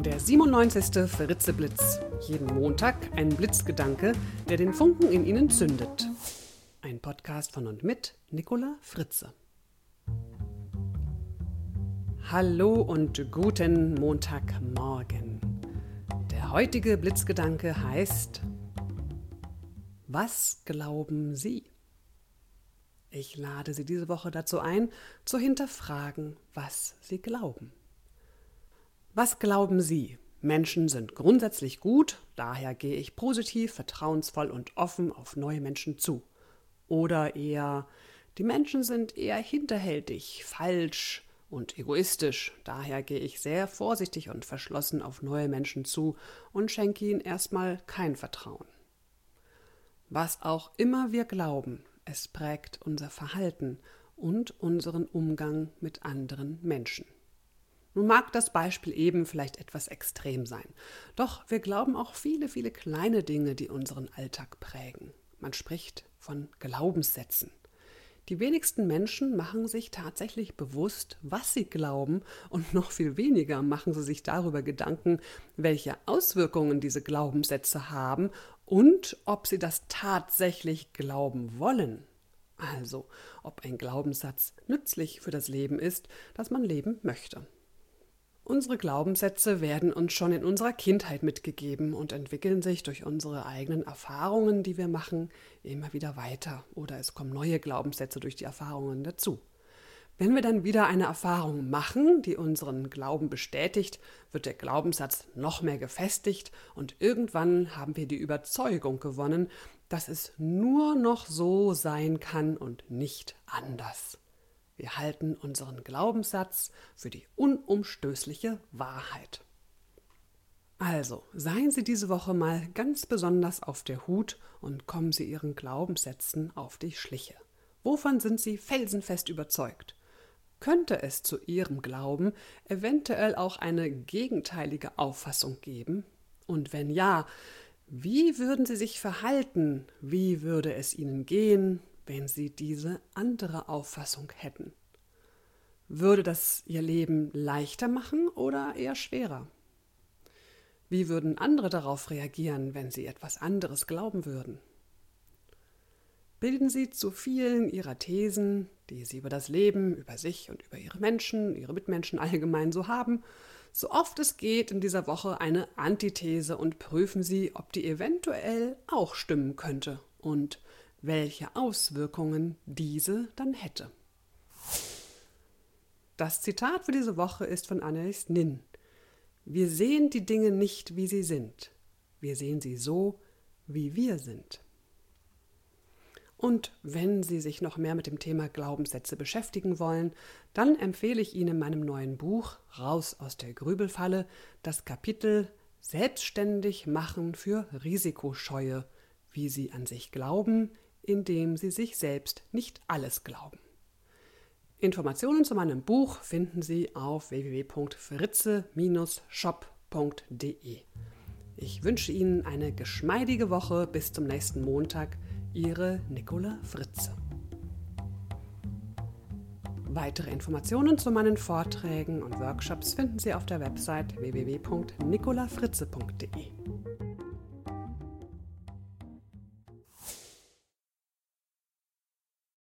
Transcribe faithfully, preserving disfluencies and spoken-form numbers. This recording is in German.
Der siebenundneunzigste Fritze-Blitz. Jeden Montag ein Blitzgedanke, der den Funken in Ihnen zündet. Ein Podcast von und mit Nicola Fritze. Hallo und guten Montagmorgen. Der heutige Blitzgedanke heißt: Was glauben Sie? Ich lade Sie diese Woche dazu ein, zu hinterfragen, was Sie glauben. Was glauben Sie? Menschen sind grundsätzlich gut, daher gehe ich positiv, vertrauensvoll und offen auf neue Menschen zu. Oder eher, die Menschen sind eher hinterhältig, falsch und egoistisch, daher gehe ich sehr vorsichtig und verschlossen auf neue Menschen zu und schenke ihnen erstmal kein Vertrauen. Was auch immer wir glauben, es prägt unser Verhalten und unseren Umgang mit anderen Menschen. Nun mag das Beispiel eben vielleicht etwas extrem sein, doch wir glauben auch viele, viele kleine Dinge, die unseren Alltag prägen. Man spricht von Glaubenssätzen. Die wenigsten Menschen machen sich tatsächlich bewusst, was sie glauben, und noch viel weniger machen sie sich darüber Gedanken, welche Auswirkungen diese Glaubenssätze haben und ob sie das tatsächlich glauben wollen. Also, ob ein Glaubenssatz nützlich für das Leben ist, das man leben möchte. Unsere Glaubenssätze werden uns schon in unserer Kindheit mitgegeben und entwickeln sich durch unsere eigenen Erfahrungen, die wir machen, immer wieder weiter. Oder es kommen neue Glaubenssätze durch die Erfahrungen dazu. Wenn wir dann wieder eine Erfahrung machen, die unseren Glauben bestätigt, wird der Glaubenssatz noch mehr gefestigt und irgendwann haben wir die Überzeugung gewonnen, dass es nur noch so sein kann und nicht anders. Wir halten unseren Glaubenssatz für die unumstößliche Wahrheit. Also, seien Sie diese Woche mal ganz besonders auf der Hut und kommen Sie Ihren Glaubenssätzen auf die Schliche. Wovon sind Sie felsenfest überzeugt? Könnte es zu Ihrem Glauben eventuell auch eine gegenteilige Auffassung geben? Und wenn ja, wie würden Sie sich verhalten? Wie würde es Ihnen gehen, wenn Sie diese andere Auffassung hätten? Würde das Ihr Leben leichter machen oder eher schwerer? Wie würden andere darauf reagieren, wenn Sie etwas anderes glauben würden? Bilden Sie zu vielen Ihrer Thesen, die Sie über das Leben, über sich und über Ihre Menschen, Ihre Mitmenschen allgemein so haben, so oft es geht in dieser Woche eine Antithese und prüfen Sie, ob die eventuell auch stimmen könnte und welche Auswirkungen diese dann hätte. Das Zitat für diese Woche ist von Anais Nin. Wir sehen die Dinge nicht, wie sie sind. Wir sehen sie so, wie wir sind. Und wenn Sie sich noch mehr mit dem Thema Glaubenssätze beschäftigen wollen, dann empfehle ich Ihnen in meinem neuen Buch Raus aus der Grübelfalle das Kapitel Selbstständig machen für Risikoscheue, wie Sie an sich glauben, indem Sie sich selbst nicht alles glauben. Informationen zu meinem Buch finden Sie auf w w w punkt fritze shop punkt de. Ich wünsche Ihnen eine geschmeidige Woche. Bis zum nächsten Montag. Ihre Nicola Fritze. Weitere Informationen zu meinen Vorträgen und Workshops finden Sie auf der Website w w w punkt nicola fritze punkt de.